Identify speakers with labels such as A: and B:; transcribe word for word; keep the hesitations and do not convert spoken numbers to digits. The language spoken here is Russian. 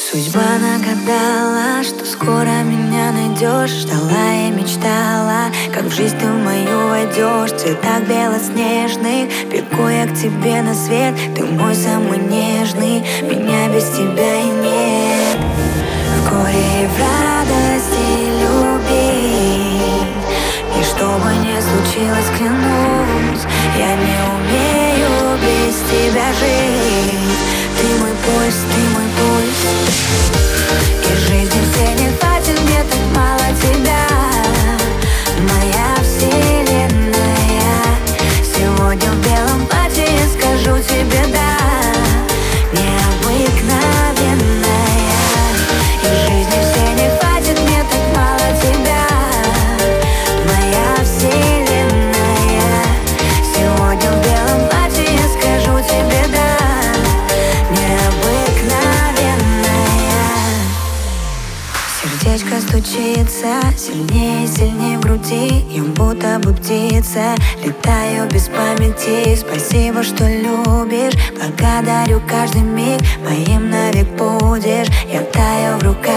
A: Судьба нагадала, что скоро меня найдешь. Ждала и мечтала, как в жизнь ты в мою войдешь. В цветах белоснежных бегу я к тебе на свет. Ты мой самый нежный, меня без тебя и нет. В горе и в радости любить, и что бы ни случилось, клянусь, я не умею без тебя жить. Ты мой пульс, ты мой пульс. И жизни всей не хватит, мне так мало тебя. Моя вселенная. Сегодня в белом платье я скажу тебе да. Необыкновенная. И жизни всей не хватит, мне так мало тебя. Моя вселенная. Сегодня в белом платье я скажу тебе да. Сердечко стучится сильнее и сильнее в груди. Я будто бы птица, летаю без памяти. Спасибо, что любишь, благодарю каждый миг. Моим навек будешь, я таю в руках